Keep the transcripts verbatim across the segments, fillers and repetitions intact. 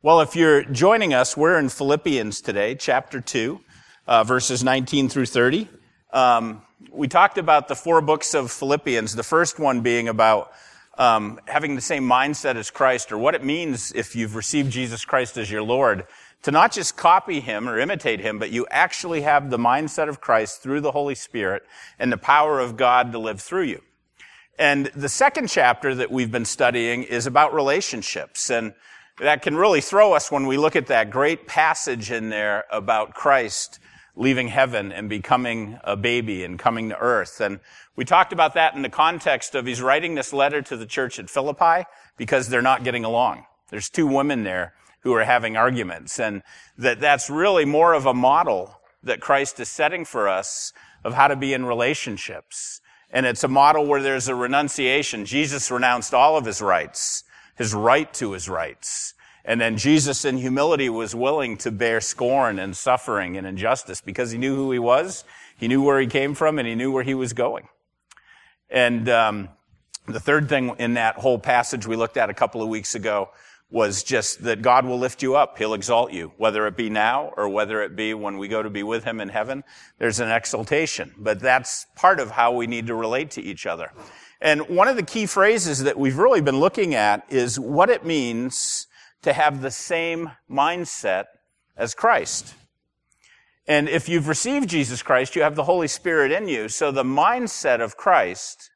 Well, if you're joining us, we're in Philippians today, chapter two, uh, verses nineteen through thirty. Um, we talked about the four books of Philippians, the first one being about um, having the same mindset as Christ, or what it means if you've received Jesus Christ as your Lord, to not just copy him or imitate him, but you actually have the mindset of Christ through the Holy Spirit and the power of God to live through you. And the second chapter that we've been studying is about relationships, and that can really throw us when we look at that great passage in there about Christ leaving heaven and becoming a baby and coming to earth. And we talked about that in the context of he's writing this letter to the church at Philippi because they're not getting along. There's two women there who are having arguments, and that that's really more of a model that Christ is setting for us of how to be in relationships. And it's a model where there's a renunciation. Jesus renounced all of his rights, his right to his rights. And then Jesus in humility was willing to bear scorn and suffering and injustice because he knew who he was, he knew where he came from, and he knew where he was going. And um, the third thing in that whole passage we looked at a couple of weeks ago was just that God will lift you up. He'll exalt you, whether it be now or whether it be when we go to be with him in heaven. There's an exaltation, but that's part of how we need to relate to each other. And one of the key phrases that we've really been looking at is what it means to have the same mindset as Christ. And if you've received Jesus Christ, you have the Holy Spirit in you, so the mindset of Christ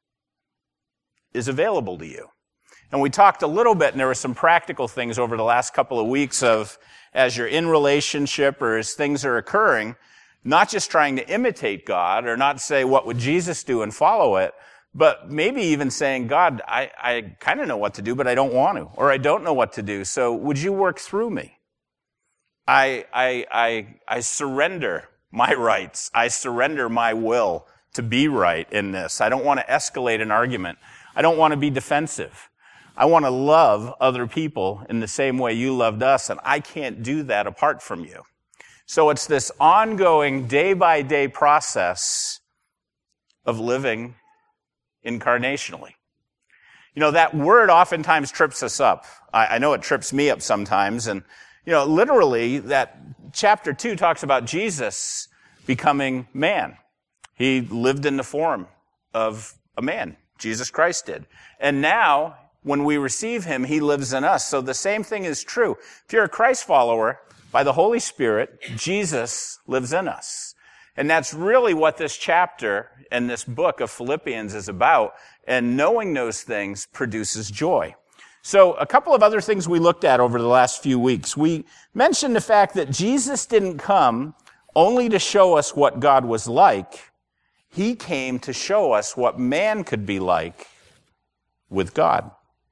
is available to you. And we talked a little bit, and there were some practical things over the last couple of weeks of, as you're in relationship or as things are occurring, not just trying to imitate God or not say, what would Jesus do, and follow it, but maybe even saying, God, I, I kind of know what to do, but I don't want to, or I don't know what to do, so would you work through me? I, I, I, I surrender my rights. I surrender my will to be right in this. I don't want to escalate an argument. I don't want to be defensive. I want to love other people in the same way you loved us, and I can't do that apart from you. So it's this ongoing day-by-day process of living incarnationally. You know, that word oftentimes trips us up. I, I know it trips me up sometimes. And, you know, literally, that chapter two talks about Jesus becoming man. He lived in the form of a man. Jesus Christ did. And now, when we receive him, he lives in us. So the same thing is true. If you're a Christ follower, by the Holy Spirit, Jesus lives in us. And that's really what this chapter and this book of Philippians is about. And knowing those things produces joy. So a couple of other things we looked at over the last few weeks. We mentioned the fact that Jesus didn't come only to show us what God was like. He came to show us what man could be like with God.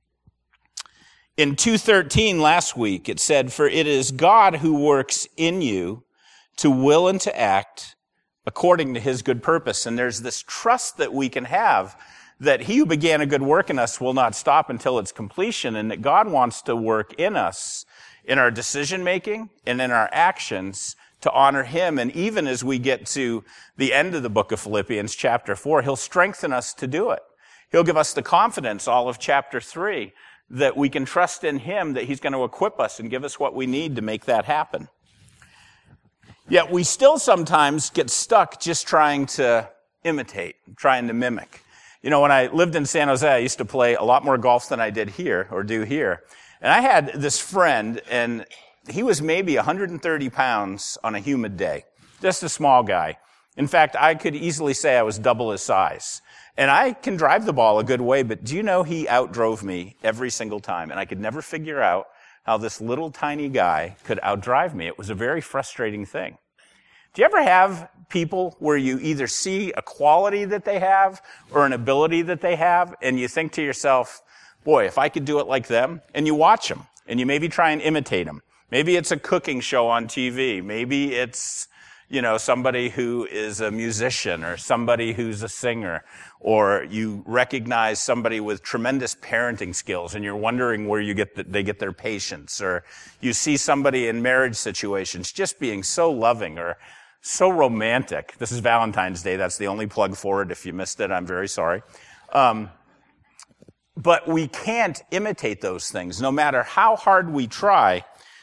In two thirteen last week, it said, "For it is God who works in you to will and to act according to his good purpose." And there's this trust that we can have that he who began a good work in us will not stop until its completion, and that God wants to work in us, in our decision-making and in our actions, to honor him. And even as we get to the end of the book of Philippians, chapter four, he'll strengthen us to do it. He'll give us the confidence, all of chapter three, that we can trust in him, that he's going to equip us and give us what we need to make that happen. Yet we still sometimes get stuck just trying to imitate, trying to mimic. You know, when I lived in San Jose, I used to play a lot more golf than I did here, or do here. And I had this friend, and he was maybe one hundred thirty pounds on a humid day. Just a small guy. In fact, I could easily say I was double his size. And I can drive the ball a good way, but do you know he outdrove me every single time? And I could never figure out how this little tiny guy could outdrive me. It was a very frustrating thing. Do you ever have people where you either see a quality that they have or an ability that they have, and you think to yourself, boy, if I could do it like them, and you watch them, and you maybe try and imitate them. Maybe it's a cooking show on T V. Maybe it's, you know, somebody who is a musician or somebody who's a singer, or you recognize somebody with tremendous parenting skills and you're wondering where you get the, they get their patience, or you see somebody in marriage situations just being so loving or so romantic. This is Valentine's Day. That's the only plug for it. If you missed it, I'm very sorry. Um, but we can't imitate those things. No matter how hard we try,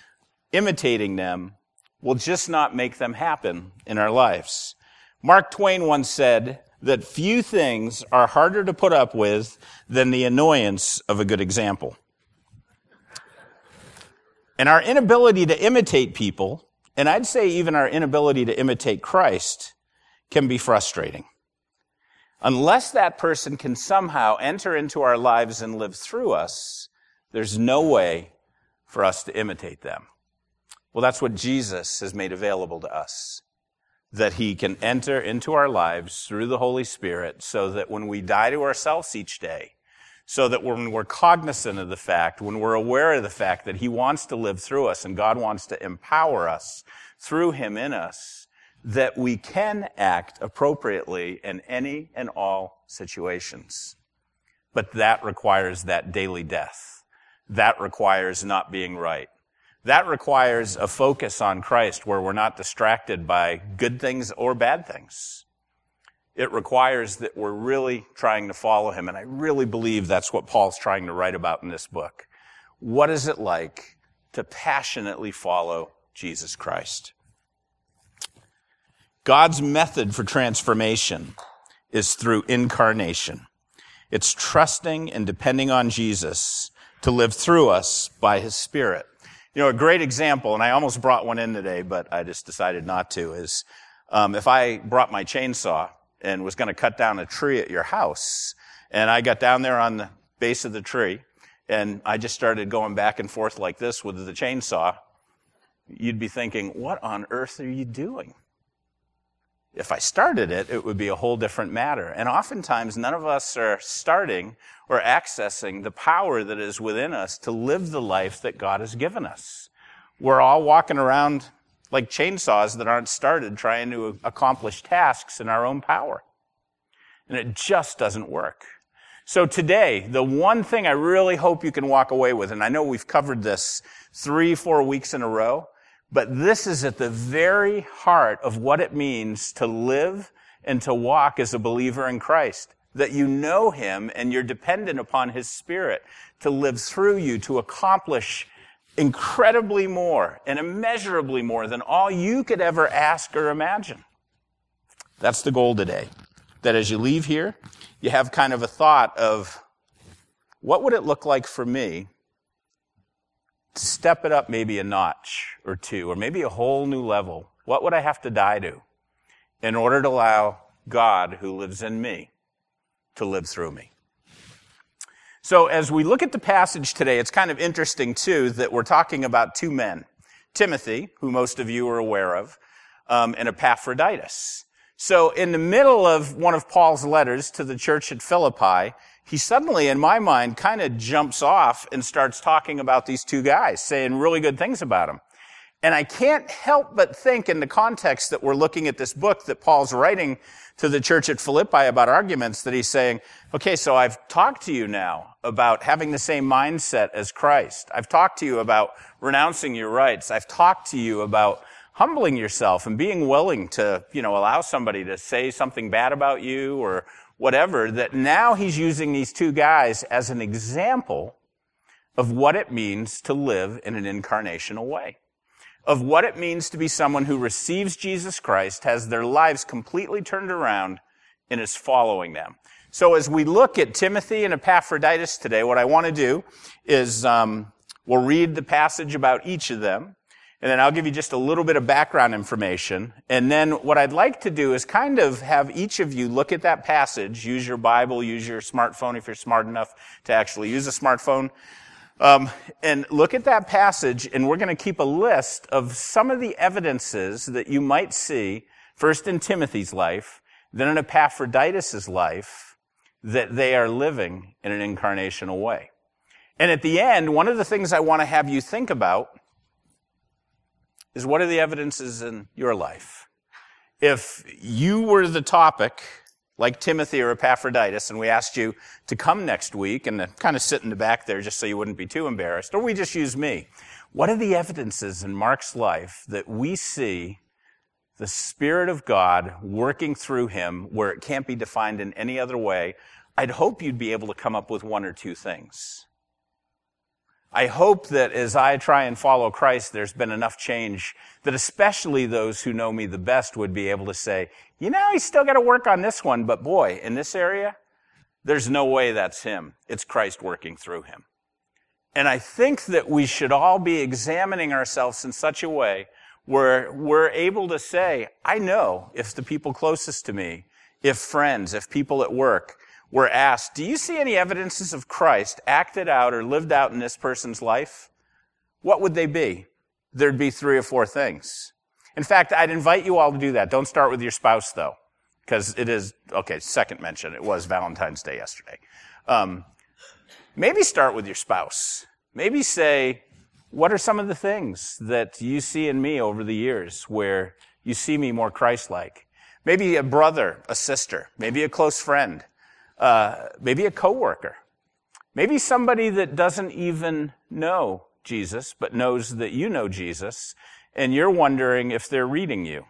imitating them will just not make them happen in our lives. Mark Twain once said that few things are harder to put up with than the annoyance of a good example. And our inability to imitate people, and I'd say even our inability to imitate Christ, can be frustrating. Unless that person can somehow enter into our lives and live through us, there's no way for us to imitate them. Well, that's what Jesus has made available to us, that he can enter into our lives through the Holy Spirit so that when we die to ourselves each day, so that when we're cognizant of the fact, when we're aware of the fact that he wants to live through us and God wants to empower us through him in us, that we can act appropriately in any and all situations. But that requires that daily death. That requires not being right. That requires a focus on Christ where we're not distracted by good things or bad things. It requires that we're really trying to follow him, and I really believe that's what Paul's trying to write about in this book. What is it like to passionately follow Jesus Christ? God's method for transformation is through incarnation. It's trusting and depending on Jesus to live through us by his Spirit. You know, a great example, and I almost brought one in today, but I just decided not to, is um, if I brought my chainsaw and was going to cut down a tree at your house, and I got down there on the base of the tree, and I just started going back and forth like this with the chainsaw, you'd be thinking, what on earth are you doing? If I started it, it would be a whole different matter. And oftentimes, none of us are starting or accessing the power that is within us to live the life that God has given us. We're all walking around like chainsaws that aren't started, trying to accomplish tasks in our own power. And it just doesn't work. So today, the one thing I really hope you can walk away with, and I know we've covered this three, four weeks in a row, but this is at the very heart of what it means to live and to walk as a believer in Christ. That you know him and you're dependent upon his Spirit to live through you, to accomplish incredibly more and immeasurably more than all you could ever ask or imagine. That's the goal today. That as you leave here, you have kind of a thought of, what would it look like for me to step it up maybe a notch or two, or maybe a whole new level? What would I have to die to in order to allow God who lives in me to live through me? So as we look at the passage today, it's kind of interesting too that we're talking about two men, Timothy, who most of you are aware of, um, and Epaphroditus. So in the middle of one of Paul's letters to the church at Philippi, he suddenly, in my mind, kind of jumps off and starts talking about these two guys, saying really good things about them. And I can't help but think in the context that we're looking at this book that Paul's writing to the church at Philippi about arguments, that he's saying, okay, so I've talked to you now about having the same mindset as Christ. I've talked to you about renouncing your rights. I've talked to you about humbling yourself and being willing to, you know, allow somebody to say something bad about you or whatever, that now he's using these two guys as an example of what it means to live in an incarnational way, of what it means to be someone who receives Jesus Christ, has their lives completely turned around, and is following them. So as we look at Timothy and Epaphroditus today, what I want to do is um, we'll read the passage about each of them, and then I'll give you just a little bit of background information. And then what I'd like to do is kind of have each of you look at that passage, use your Bible, use your smartphone if you're smart enough to actually use a smartphone, um, and look at that passage, and we're going to keep a list of some of the evidences that you might see, first in Timothy's life, then in Epaphroditus' life, that they are living in an incarnational way. And at the end, one of the things I want to have you think about is, what are the evidences in your life? If you were the topic, like Timothy or Epaphroditus, and we asked you to come next week and to kind of sit in the back there just so you wouldn't be too embarrassed, or we just use me, what are the evidences in Mark's life that we see the Spirit of God working through him where it can't be defined in any other way? I'd hope you'd be able to come up with one or two things. I hope that as I try and follow Christ, there's been enough change that especially those who know me the best would be able to say, you know, he's still got to work on this one, but boy, in this area, there's no way that's him. It's Christ working through him. And I think that we should all be examining ourselves in such a way where we're able to say, I know if the people closest to me, if friends, if people at work were asked, do you see any evidences of Christ acted out or lived out in this person's life? What would they be? There'd be three or four things. In fact, I'd invite you all to do that. Don't start with your spouse, though, because it is, okay, second mention, it was Valentine's Day yesterday. Um, maybe start with your spouse. Maybe say, what are some of the things that you see in me over the years where you see me more Christ-like? Maybe a brother, a sister, maybe a close friend, uh, maybe a coworker, maybe somebody that doesn't even know Jesus, but knows that you know Jesus, and you're wondering if they're reading you.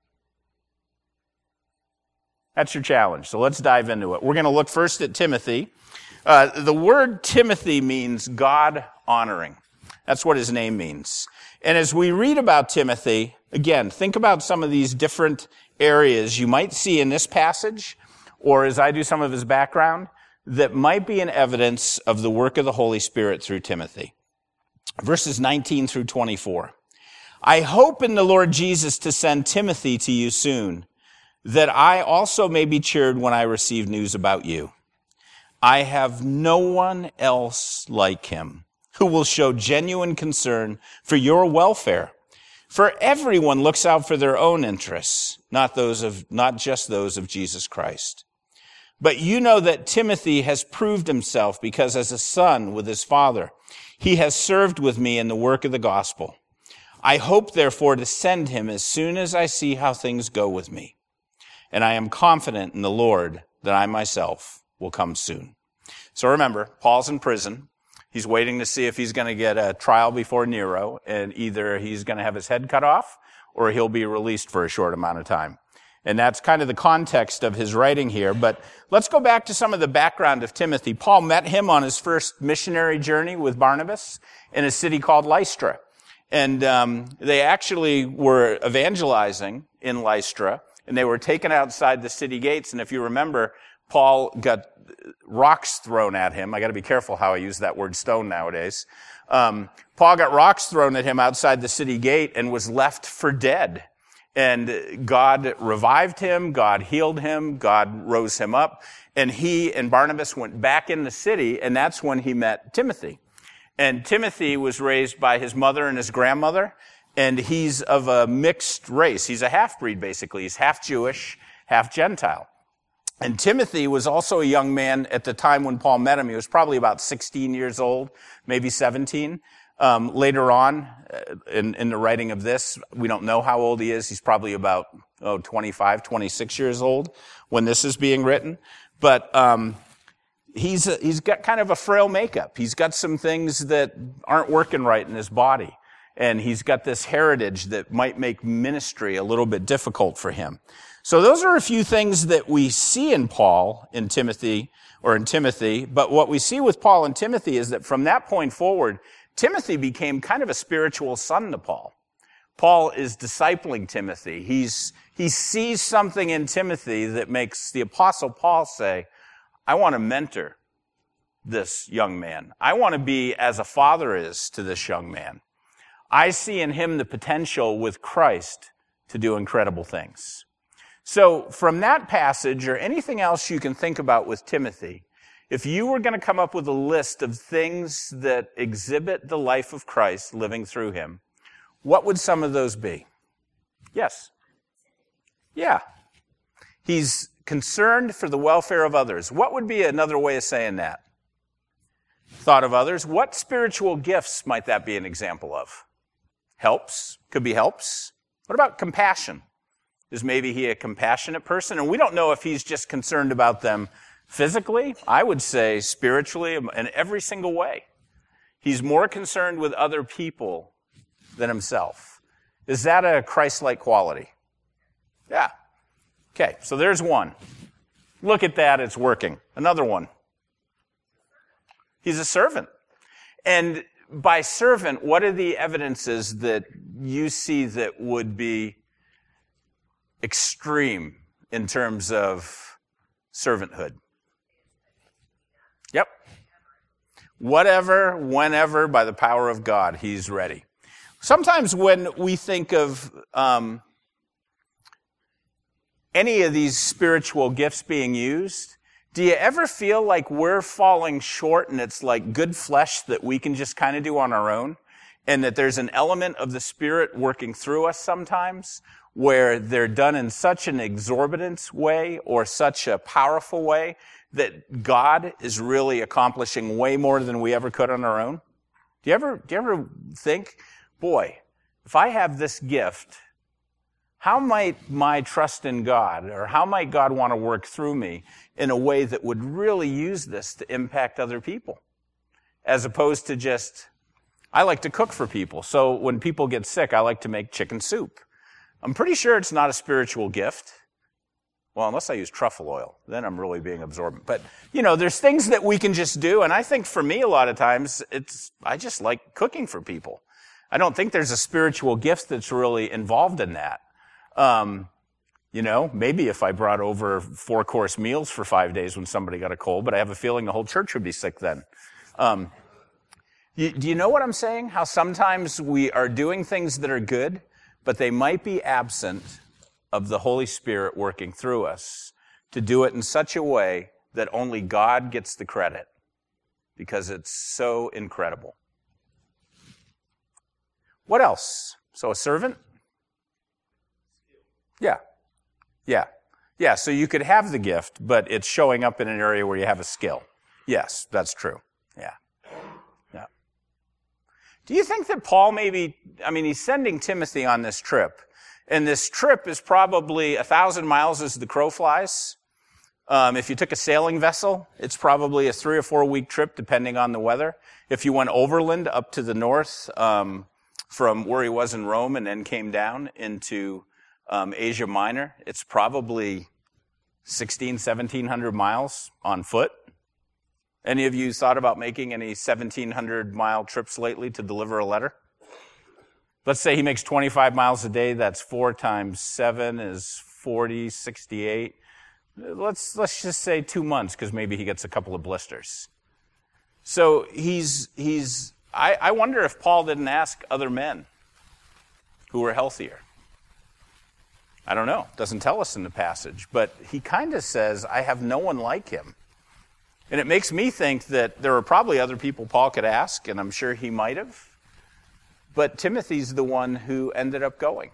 That's your challenge. So let's dive into it. We're going to look first at Timothy. Uh, the word Timothy means God honoring. That's what his name means. And as we read about Timothy, again, think about some of these different areas you might see in this passage, or as I do some of his background, that might be an evidence of the work of the Holy Spirit through Timothy. Verses nineteen through twenty-four. I hope in the Lord Jesus to send Timothy to you soon, that I also may be cheered when I receive news about you. I have no one else like him who will show genuine concern for your welfare. For everyone looks out for their own interests, not those of, not just those of Jesus Christ. But you know that Timothy has proved himself because as a son with his father, he has served with me in the work of the gospel. I hope, therefore, to send him as soon as I see how things go with me. And I am confident in the Lord that I myself will come soon. So remember, Paul's in prison. He's waiting to see if he's going to get a trial before Nero, and either he's going to have his head cut off or he'll be released for a short amount of time. And that's kind of the context of his writing here. But let's go back to some of the background of Timothy. Paul met him on his first missionary journey with Barnabas in a city called Lystra. And um, they actually were evangelizing in Lystra, and they were taken outside the city gates. And if you remember, Paul got rocks thrown at him. I got to be careful how I use that word stone nowadays. Um, Paul got rocks thrown at him outside the city gate and was left for dead. And God revived him, God healed him, God rose him up, and he and Barnabas went back in the city, and that's when he met Timothy. And Timothy was raised by his mother and his grandmother, and he's of a mixed race. He's a half-breed, basically. He's half Jewish, half Gentile. And Timothy was also a young man at the time when Paul met him. He was probably about sixteen years old, maybe seventeen. Um, later on, uh, in, in the writing of this, we don't know how old he is. He's probably about, oh, twenty-five, twenty-six years old when this is being written. But, um, he's, a, he's got kind of a frail makeup. He's got some things that aren't working right in his body. And he's got this heritage that might make ministry a little bit difficult for him. So those are a few things that we see in Paul, in Timothy, or in Timothy. But what we see with Paul and Timothy is that from that point forward, Timothy became kind of a spiritual son to Paul. Paul is discipling Timothy. He's, he sees something in Timothy that makes the Apostle Paul say, I want to mentor this young man. I want to be as a father is to this young man. I see in him the potential with Christ to do incredible things. So from that passage or anything else you can think about with Timothy, if you were going to come up with a list of things that exhibit the life of Christ living through him, what would some of those be? Yes. Yeah. He's concerned for the welfare of others. What would be another way of saying that? Thought of others. What spiritual gifts might that be an example of? Helps. Could be helps. What about compassion? Is maybe he a compassionate person? And we don't know if he's just concerned about them physically. I would say spiritually, in every single way. He's more concerned with other people than himself. Is that a Christ-like quality? Yeah. Okay, so there's one. Look at that, it's working. Another one. He's a servant. And by servant, what are the evidences that you see that would be extreme in terms of servanthood? Yep. Whatever, whenever, by the power of God, he's ready. Sometimes when we think of um, any of these spiritual gifts being used, do you ever feel like we're falling short and it's like good flesh that we can just kind of do on our own? And that there's an element of the Spirit working through us sometimes where they're done in such an exorbitant way or such a powerful way that God is really accomplishing way more than we ever could on our own? Do you ever, do you ever think, boy, if I have this gift, how might my trust in God, or how might God want to work through me in a way that would really use this to impact other people? As opposed to just, I like to cook for people, so when people get sick, I like to make chicken soup. I'm pretty sure it's not a spiritual gift. Well, unless I use truffle oil, then I'm really being absorbent. But, you know, there's things that we can just do, and I think for me a lot of times, it's, I just like cooking for people. I don't think there's a spiritual gift that's really involved in that. Um, you know, maybe if I brought over four-course meals for five days when somebody got a cold, but I have a feeling the whole church would be sick then. Um, you, do you know what I'm saying? How sometimes we are doing things that are good, but they might be absent of the Holy Spirit working through us to do it in such a way that only God gets the credit because it's so incredible. What else? So a servant? Yeah. Yeah. Yeah, so you could have the gift, but it's showing up in an area where you have a skill. Yes, that's true. Yeah. Yeah. Do you think that Paul maybe, I mean, he's sending Timothy on this trip, and this trip is probably a thousand miles as the crow flies. Um, if you took a sailing vessel, it's probably a three or four week trip, depending on the weather. If you went overland up to the north, um, from where he was in Rome and then came down into um, Asia Minor, it's probably sixteen, seventeen hundred miles on foot. Any of you thought about making any seventeen hundred mile trips lately to deliver a letter? Let's say he makes twenty-five miles a day. That's four times seven is forty, sixty-eight. Let's, let's just say two months because maybe he gets a couple of blisters. So he's, he's, I, I wonder if Paul didn't ask other men who were healthier. I don't know. Doesn't tell us in the passage, but he kind of says, I have no one like him. And it makes me think that there are probably other people Paul could ask, and I'm sure he might have. But Timothy's the one who ended up going.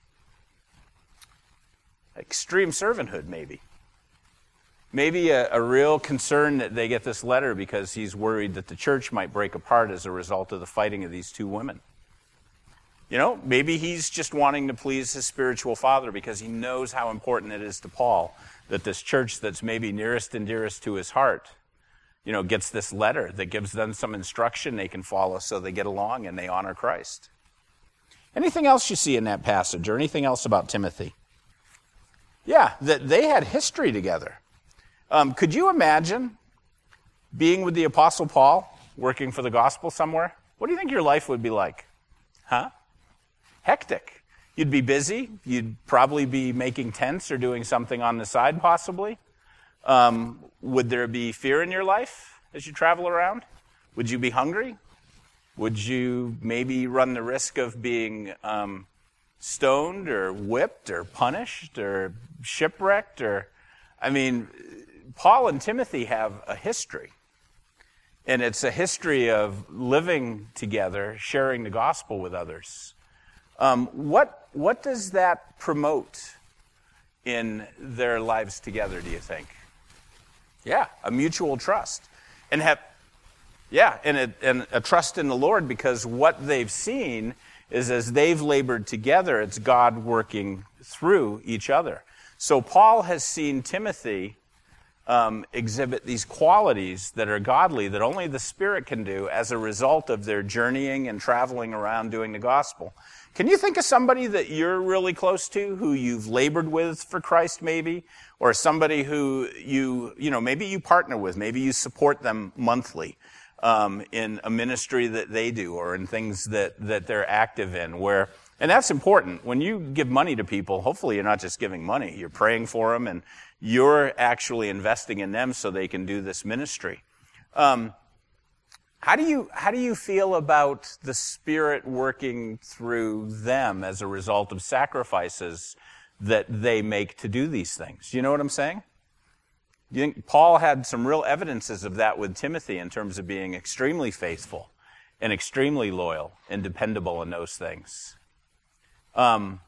Extreme servanthood, maybe. Maybe a, a real concern that they get this letter because he's worried that the church might break apart as a result of the fighting of these two women. You know, maybe he's just wanting to please his spiritual father because he knows how important it is to Paul that this church that's maybe nearest and dearest to his heart, you know, gets this letter that gives them some instruction they can follow so they get along and they honor Christ. Anything else you see in that passage or anything else about Timothy? Yeah, that they had history together. Um, could you imagine being with the Apostle Paul, working for the gospel somewhere? What do you think your life would be like? Huh? Hectic. You'd be busy. You'd probably be making tents or doing something on the side, possibly. Um, would there be fear in your life as you travel around? Would you be hungry? Would you maybe run the risk of being um, stoned or whipped or punished or shipwrecked? Or, I mean, Paul and Timothy have a history. And it's a history of living together, sharing the gospel with others. Um, what what does that promote in their lives together, do you think? Yeah, a mutual trust. And have yeah, and a, and a trust in the Lord, because what they've seen is as they've labored together, it's God working through each other. So Paul has seen Timothy Um, exhibit these qualities that are godly that only the Spirit can do as a result of their journeying and traveling around doing the gospel. Can you think of somebody that you're really close to, who you've labored with for Christ maybe, or somebody who you, you know, maybe you partner with, maybe you support them monthly, um, in a ministry that they do or in things that, that they're active in. Where, and that's important. When you give money to people, hopefully you're not just giving money. You're praying for them, and you're actually investing in them so they can do this ministry. Um, how do you how do you feel about the Spirit working through them as a result of sacrifices that they make to do these things? You know what I'm saying? You think Paul had some real evidences of that with Timothy in terms of being extremely faithful and extremely loyal and dependable in those things. Um,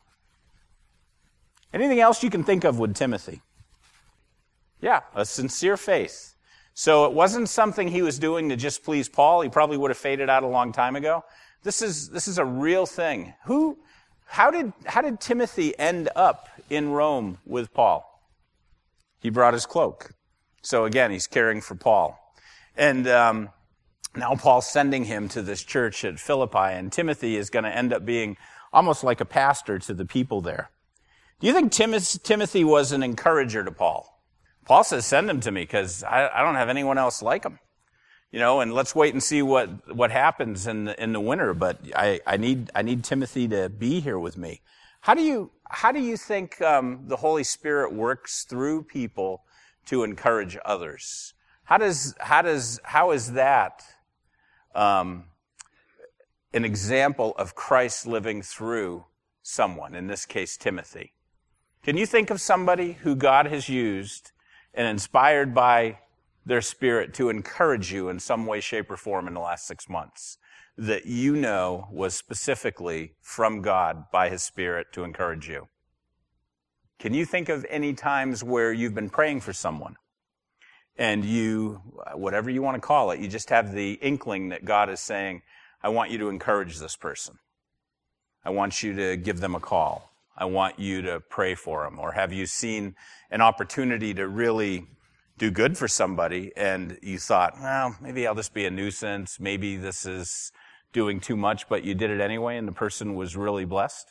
anything else you can think of with Timothy? Yeah, a sincere faith. So it wasn't something he was doing to just please Paul. He probably would have faded out a long time ago. This is this is a real thing. Who, how did how did Timothy end up in Rome with Paul? He brought his cloak. So again, he's caring for Paul. And um, now Paul's sending him to this church at Philippi, and Timothy is going to end up being almost like a pastor to the people there. Do you think Tim- Timothy was an encourager to Paul? Paul says, send him to me because I, I don't have anyone else like him. You know, and let's wait and see what, what happens in the, in the winter, but I, I need I need Timothy to be here with me. How do you how do you think um, the Holy Spirit works through people to encourage others? How does how does how is that um, an example of Christ living through someone, in this case Timothy? Can you think of somebody who God has used and inspired by their Spirit to encourage you in some way, shape, or form in the last six months that you know was specifically from God by His Spirit to encourage you? Can you think of any times where you've been praying for someone and you, whatever you want to call it, you just have the inkling that God is saying, I want you to encourage this person. I want you to give them a call. I want you to pray for them. Or have you seen an opportunity to really do good for somebody and you thought, well, maybe I'll just be a nuisance. Maybe this is doing too much, but you did it anyway and the person was really blessed?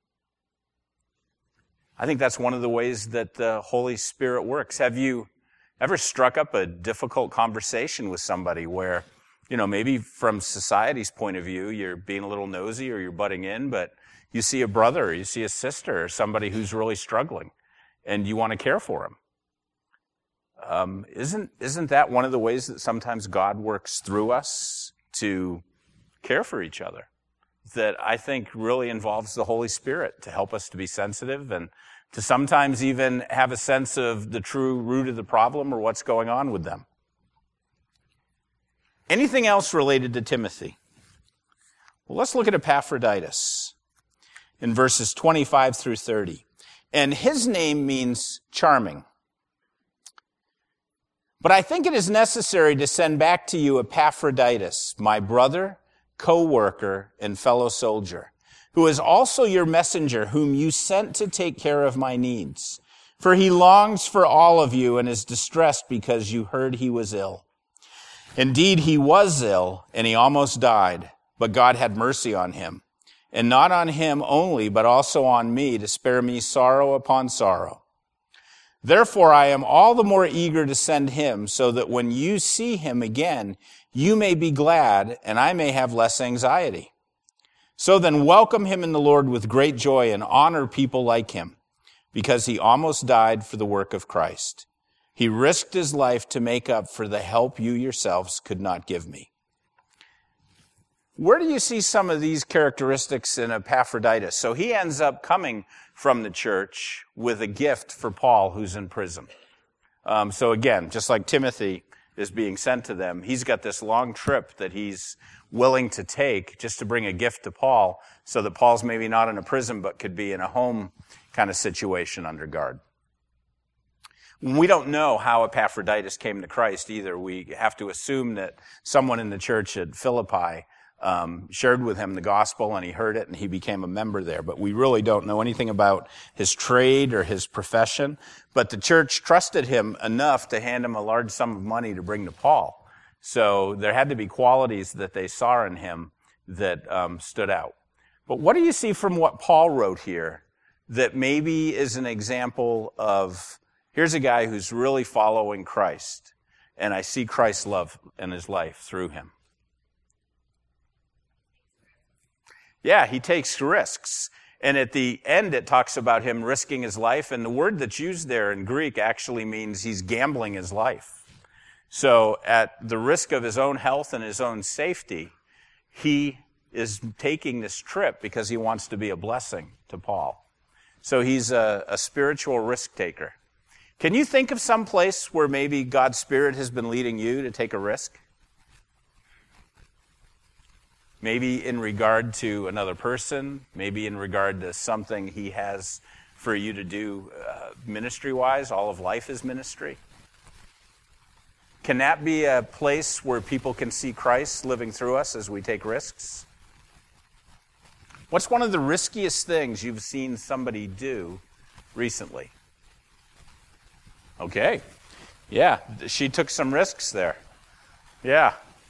I think that's one of the ways that the Holy Spirit works. Have you ever struck up a difficult conversation with somebody where, you know, maybe from society's point of view, you're being a little nosy or you're butting in, but you see a brother, or you see a sister, or somebody who's really struggling, and you want to care for them. Um, isn't isn't that one of the ways that sometimes God works through us to care for each other? That I think really involves the Holy Spirit to help us to be sensitive and to sometimes even have a sense of the true root of the problem or what's going on with them. Anything else related to Timothy? Well, let's look at Epaphroditus in verses twenty-five through thirty. And his name means charming. But I think it is necessary to send back to you Epaphroditus, my brother, co-worker, and fellow soldier, who is also your messenger, whom you sent to take care of my needs. For he longs for all of you and is distressed because you heard he was ill. Indeed, he was ill, and he almost died, but God had mercy on him. And not on him only, but also on me, to spare me sorrow upon sorrow. Therefore, I am all the more eager to send him, so that when you see him again, you may be glad, and I may have less anxiety. So then welcome him in the Lord with great joy and honor people like him, because he almost died for the work of Christ. He risked his life to make up for the help you yourselves could not give me. Where do you see some of these characteristics in Epaphroditus? So he ends up coming from the church with a gift for Paul, who's in prison. Um, so again, just like Timothy is being sent to them, he's got this long trip that he's willing to take just to bring a gift to Paul so that Paul's maybe not in a prison but could be in a home kind of situation under guard. We don't know how Epaphroditus came to Christ either. We have to assume that someone in the church at Philippi Um, shared with him the gospel, and he heard it, and he became a member there. But we really don't know anything about his trade or his profession. But the church trusted him enough to hand him a large sum of money to bring to Paul. So there had to be qualities that they saw in him that um, stood out. But what do you see from what Paul wrote here that maybe is an example of, here's a guy who's really following Christ, and I see Christ's love in his life through him? Yeah, he takes risks. And at the end, it talks about him risking his life. And the word that's used there in Greek actually means he's gambling his life. So at the risk of his own health and his own safety, he is taking this trip because he wants to be a blessing to Paul. So he's a, a spiritual risk taker. Can you think of some place where maybe God's Spirit has been leading you to take a risk? Maybe in regard to another person, maybe in regard to something he has for you to do uh, ministry-wise. All of life is ministry. Can that be a place where people can see Christ living through us as we take risks? What's one of the riskiest things you've seen somebody do recently? Okay. Yeah, she took some risks there. Yeah.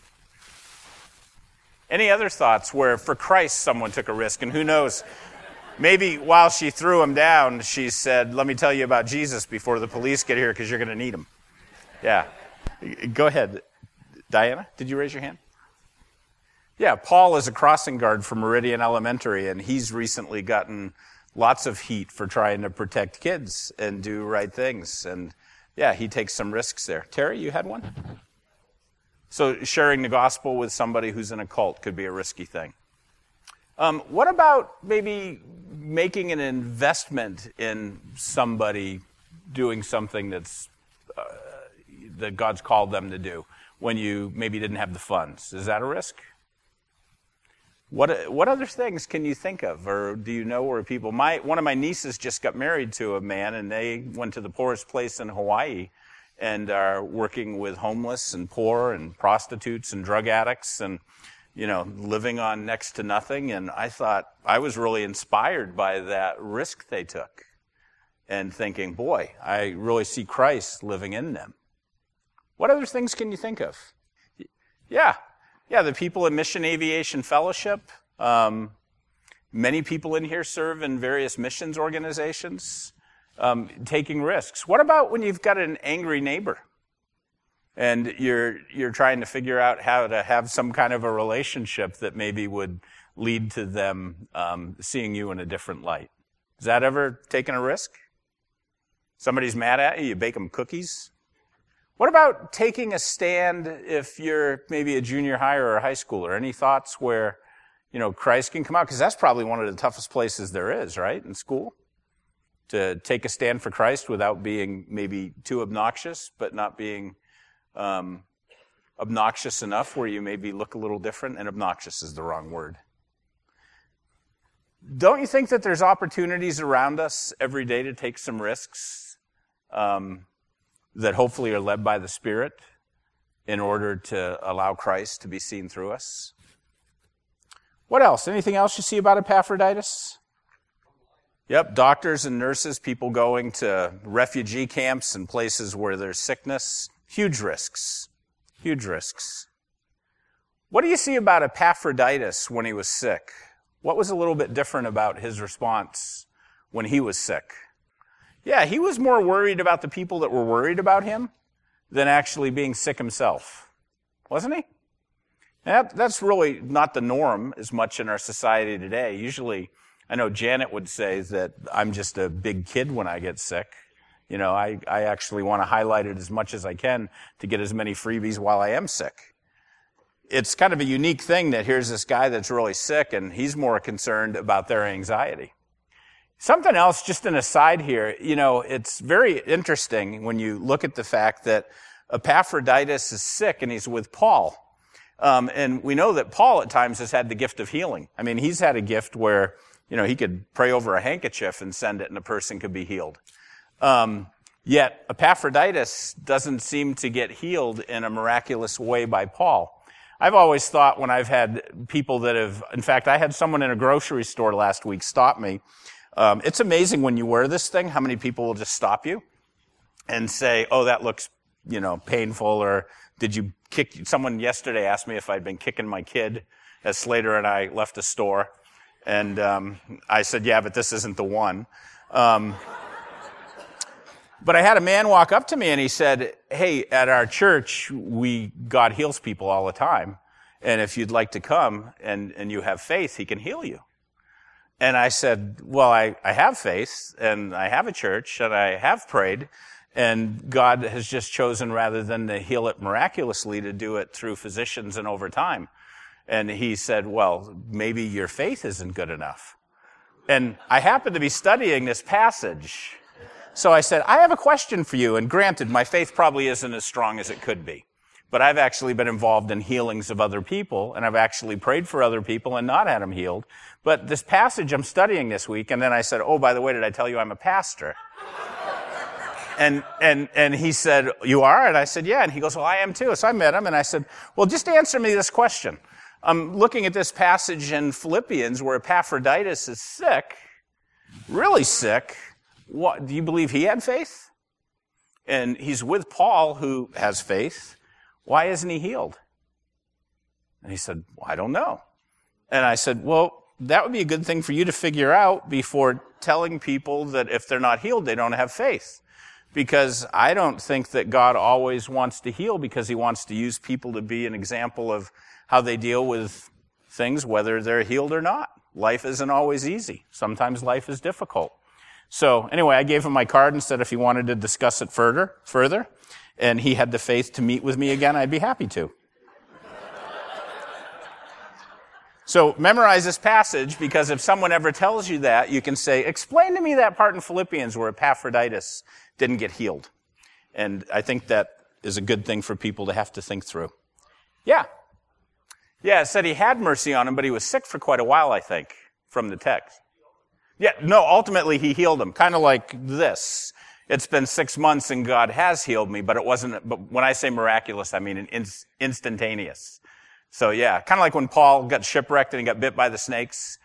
Any other thoughts where for Christ someone took a risk? And who knows, maybe while she threw him down, she said, let me tell you about Jesus before the police get here because you're going to need him. Yeah. Go ahead. Diana, did you raise your hand? Yeah, Paul is a crossing guard for Meridian Elementary, and he's recently gotten lots of heat for trying to protect kids and do right things. And yeah, he takes some risks there. Terry, you had one? So sharing the gospel with somebody who's in a cult could be a risky thing. Um, what about maybe making an investment in somebody doing something that's uh, that God's called them to do when you maybe didn't have the funds? Is that a risk? What what other things can you think of, or do you know where people? My one of my nieces just got married to a man, and they went to the poorest place in Hawaii, and are working with homeless and poor and prostitutes and drug addicts, and you know, living on next to nothing. And I thought I was really inspired by that risk they took, and thinking, boy, I really see Christ living in them. What other things can you think of? Yeah. Yeah, the people in Mission Aviation Fellowship. Um, many people in here serve in various missions organizations, um, taking risks. What about when you've got an angry neighbor and you're you're trying to figure out how to have some kind of a relationship that maybe would lead to them um, seeing you in a different light? Has that ever taken a risk? Somebody's mad at you, you bake them cookies? What about taking a stand if you're maybe a junior high or a high schooler? Any thoughts where, you know, Christ can come out? Because that's probably one of the toughest places there is, right, in school? To take a stand for Christ without being maybe too obnoxious, but not being um, obnoxious enough where you maybe look a little different. And obnoxious is the wrong word. Don't you think that there's opportunities around us every day to take some risks? Um that hopefully are led by the Spirit in order to allow Christ to be seen through us. What else? Anything else you see about Epaphroditus? Yep, doctors and nurses, people going to refugee camps and places where there's sickness. Huge risks. Huge risks. What do you see about Epaphroditus when he was sick? What was a little bit different about his response when he was sick? Yeah, he was more worried about the people that were worried about him than actually being sick himself. Wasn't he? That, that's really not the norm as much in our society today. Usually, I know Janet would say that I'm just a big kid when I get sick. You know, I, I actually want to highlight it as much as I can to get as many freebies while I am sick. It's kind of a unique thing that here's this guy that's really sick and he's more concerned about their anxiety. Something else, just an aside here, you know, it's very interesting when you look at the fact that Epaphroditus is sick and he's with Paul. Um, and we know that Paul at times has had the gift of healing. I mean, he's had a gift where, you know, he could pray over a handkerchief and send it and a person could be healed. Um, yet Epaphroditus doesn't seem to get healed in a miraculous way by Paul. I've always thought when I've had people that have, in fact, I had someone in a grocery store last week stop me. Um, it's amazing when you wear this thing, how many people will just stop you and say, oh, that looks, you know, painful, or did you kick, someone yesterday asked me if I'd been kicking my kid as Slater and I left the store. And, um, I said, yeah, but this isn't the one. Um, but I had a man walk up to me and he said, hey, at our church, we, God heals people all the time. And if you'd like to come and, and you have faith, he can heal you. And I said, well, I, I have faith, and I have a church, and I have prayed, and God has just chosen, rather than to heal it miraculously, to do it through physicians and over time. And he said, well, maybe your faith isn't good enough. And I happened to be studying this passage. So I said, I have a question for you. And granted, my faith probably isn't as strong as it could be. But I've actually been involved in healings of other people, and I've actually prayed for other people and not had them healed. But this passage I'm studying this week, and then I said, oh, by the way, did I tell you I'm a pastor? And, and, and he said, you are? And I said, yeah. And he goes, well, I am too. So I met him, and I said, well, just answer me this question. I'm looking at this passage in Philippians where Epaphroditus is sick, really sick. What, do you believe he had faith? And he's with Paul, who has faith. Why isn't he healed? And he said, well, I don't know. And I said, well, that would be a good thing for you to figure out before telling people that if they're not healed, they don't have faith. Because I don't think that God always wants to heal because he wants to use people to be an example of how they deal with things, whether they're healed or not. Life isn't always easy. Sometimes life is difficult. So anyway, I gave him my card and said if he wanted to discuss it further, further, and he had the faith to meet with me again, I'd be happy to. So memorize this passage, because if someone ever tells you that, you can say, explain to me that part in Philippians where Epaphroditus didn't get healed. And I think that is a good thing for people to have to think through. Yeah. Yeah, it said he had mercy on him, but he was sick for quite a while, I think, from the text. Yeah, no, ultimately he healed him, kind of like this. It's been six months and God has healed me, but it wasn't, but when I say miraculous, I mean an instantaneous. So yeah, kind of like when Paul got shipwrecked and he got bit by the snakes.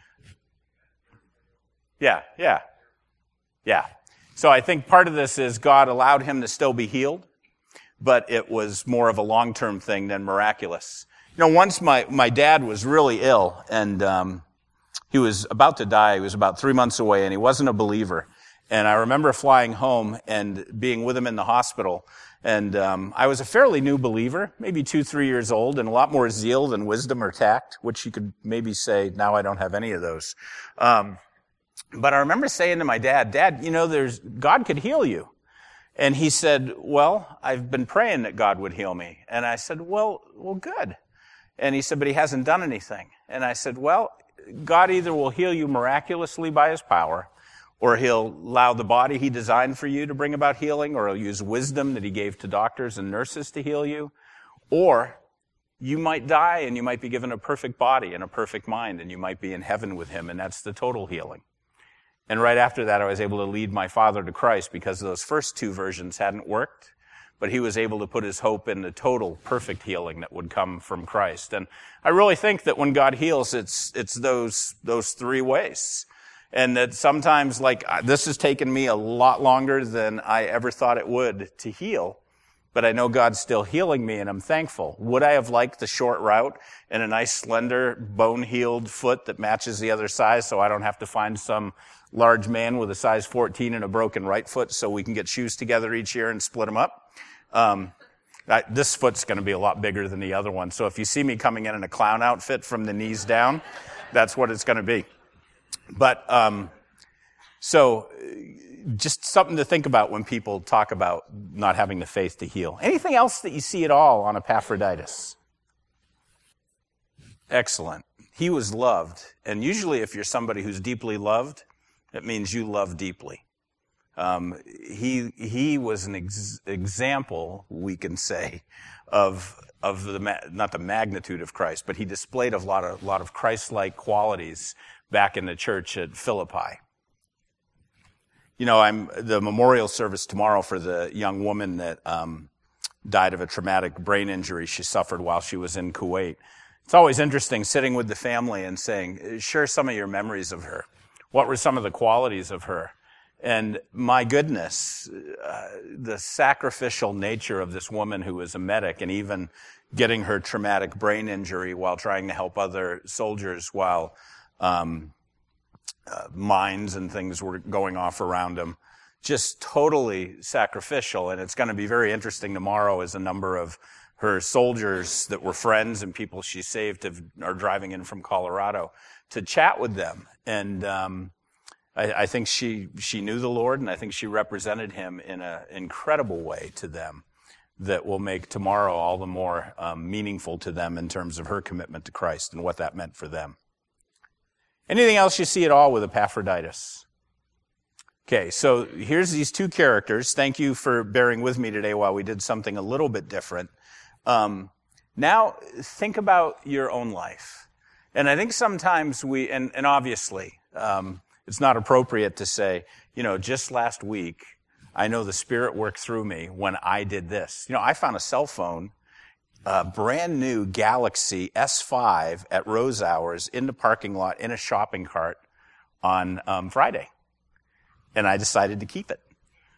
Yeah, yeah, yeah. So I think part of this is God allowed him to still be healed, but it was more of a long-term thing than miraculous. You know, once my, my dad was really ill, and um, he was about to die. He was about three months away, and he wasn't a believer. And I remember flying home and being with him in the hospital. And um, I was a fairly new believer, maybe two, three years old, and a lot more zeal than wisdom or tact, which you could maybe say, now I don't have any of those. Um, but I remember saying to my dad, Dad, you know, there's God could heal you. And he said, well, I've been praying that God would heal me. And I said, well, well, good. And he said, but he hasn't done anything. And I said, well, God either will heal you miraculously by his power, or he'll allow the body he designed for you to bring about healing, or he'll use wisdom that he gave to doctors and nurses to heal you, or you might die and you might be given a perfect body and a perfect mind, and you might be in heaven with him, and that's the total healing. And right after that, I was able to lead my father to Christ because those first two versions hadn't worked, but he was able to put his hope in the total perfect healing that would come from Christ. And I really think that when God heals, it's it's those those three ways. And that sometimes, like, this has taken me a lot longer than I ever thought it would to heal, but I know God's still healing me, and I'm thankful. Would I have liked the short route and a nice, slender, bone-healed foot that matches the other size so I don't have to find some large man with a size fourteen and a broken right foot so we can get shoes together each year and split them up? Um, I, this foot's going to be a lot bigger than the other one. So if you see me coming in in a clown outfit from the knees down, that's what it's going to be. But, um, so just something to think about when people talk about not having the faith to heal. Anything else that you see at all on Epaphroditus? Excellent. He was loved. And usually if you're somebody who's deeply loved, it means you love deeply. Um, he, he was an ex- example, we can say, of, of the, ma- not the magnitude of Christ, but he displayed a lot of, lot of Christ-like qualities back in the church at Philippi. You know, I'm the memorial service tomorrow for the young woman that um, died of a traumatic brain injury she suffered while she was in Kuwait. It's always interesting sitting with the family and saying, share some of your memories of her. What were some of the qualities of her? And my goodness, uh, the sacrificial nature of this woman who was a medic, and even getting her traumatic brain injury while trying to help other soldiers while um, uh, mines and things were going off around them. Just totally sacrificial. And it's going to be very interesting tomorrow as a number of her soldiers that were friends and people she saved have, are driving in from Colorado to chat with them. And um, I, I think she she knew the Lord, and I think she represented him in an incredible way to them that will make tomorrow all the more um, meaningful to them in terms of her commitment to Christ and what that meant for them. Anything else you see at all with Epaphroditus? Okay, so here's these two characters. Thank you for bearing with me today while we did something a little bit different. Um, now, think about your own life. And I think sometimes we, and, and obviously, um, it's not appropriate to say, you know, just last week, I know the Spirit worked through me when I did this. You know, I found a cell phone, a brand new Galaxy S five at Rose Hours in the parking lot in a shopping cart on um, Friday. And I decided to keep it.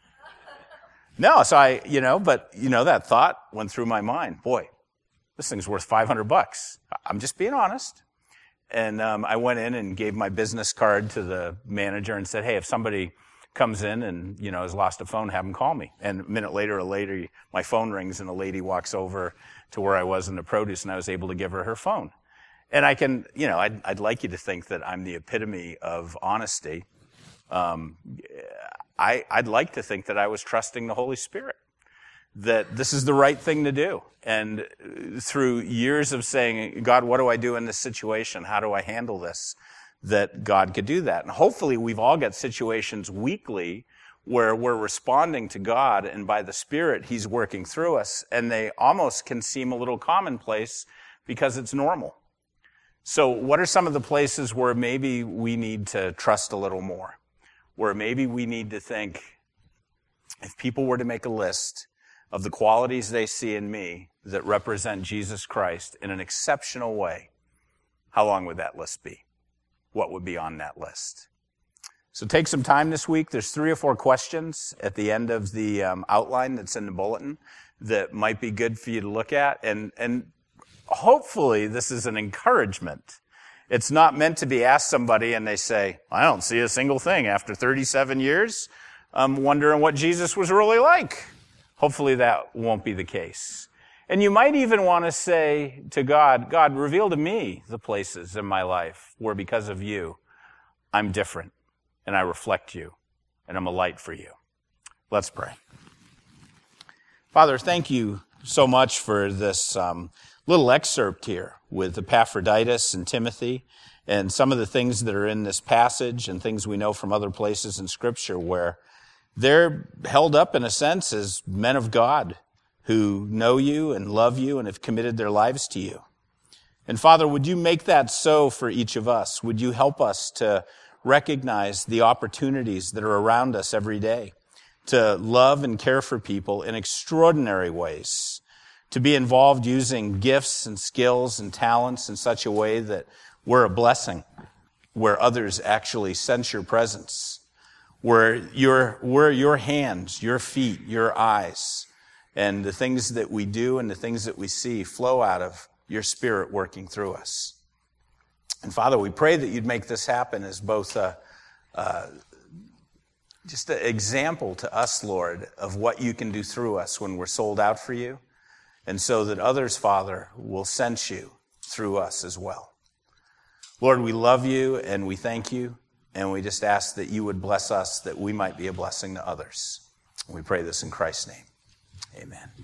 No, so I, you know, but, you know, that thought went through my mind. Boy, this thing's worth five hundred bucks. I'm just being honest. And um, I went in and gave my business card to the manager and said, hey, if somebody comes in and, you know, has lost a phone, have them call me. And a minute later or later, my phone rings and a lady walks over to where I was in the produce, and I was able to give her her phone. And I can, you know, I'd, I'd like you to think that I'm the epitome of honesty. Um, I, I'd like to think that I was trusting the Holy Spirit, that this is the right thing to do. And through years of saying, God, what do I do in this situation? How do I handle this? That God could do that. And hopefully we've all got situations weekly where we're responding to God, and by the Spirit, He's working through us, and they almost can seem a little commonplace because it's normal. So what are some of the places where maybe we need to trust a little more? Where maybe we need to think, if people were to make a list of the qualities they see in me that represent Jesus Christ in an exceptional way, how long would that list be? What would be on that list? So take some time this week. There's three or four questions at the end of the um, outline that's in the bulletin that might be good for you to look at. And, and hopefully this is an encouragement. It's not meant to be asked somebody and they say, I don't see a single thing after thirty-seven years. I'm wondering what Jesus was really like. Hopefully that won't be the case. And you might even want to say to God, God, reveal to me the places in my life where because of you, I'm different and I reflect you and I'm a light for you. Let's pray. Father, thank you so much for this um, little excerpt here with Epaphroditus and Timothy and some of the things that are in this passage and things we know from other places in Scripture where they're held up in a sense as men of God who know you and love you and have committed their lives to you. And Father, would you make that so for each of us? Would you help us to recognize the opportunities that are around us every day to love and care for people in extraordinary ways, to be involved using gifts and skills and talents in such a way that we're a blessing, where others actually sense your presence, where your, where your hands, your feet, your eyes, and the things that we do and the things that we see flow out of your Spirit working through us. And Father, we pray that you'd make this happen as both a, uh, just an example to us, Lord, of what you can do through us when we're sold out for you, and so that others, Father, will sense you through us as well. Lord, we love you and we thank you, and we just ask that you would bless us that we might be a blessing to others. We pray this in Christ's name. Amen.